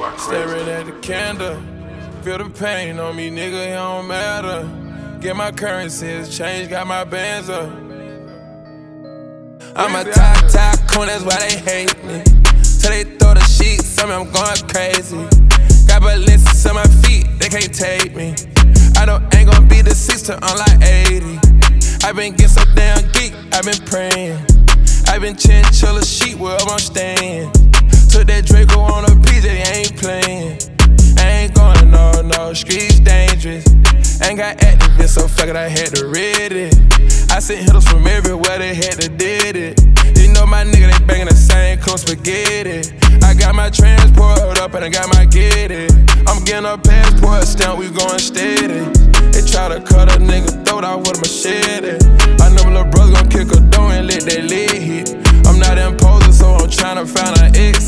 Staring at the candle, feel the pain on me, nigga, it don't matter. Get my currencies changed, got my bands up. I'm a top tycoon, that's why they hate me. Till they throw the sheets, tell me I'm going crazy. Got Balenciagas on my feet, they can't take me. I know ain't gon' be the 6 to unlike 80. I been getting so damn geek, I been praying. I been chinchilla sheet wherever I'm staying. Took that Draco on a PJ, ain't playing. I ain't going no, streets dangerous. Ain't got activists, so fuck it, I had to read it. I sent hitters from everywhere, they had to did it. You know my nigga, they bangin' the same clone spaghetti. I got my transport up and I got my get it. I'm getting a passport stamp, we going steady. They try to cut a nigga throat out with a machete. I know my little brother gon' kick a door and let that lid hit. I'm not imposing, so I'm tryna find an exit.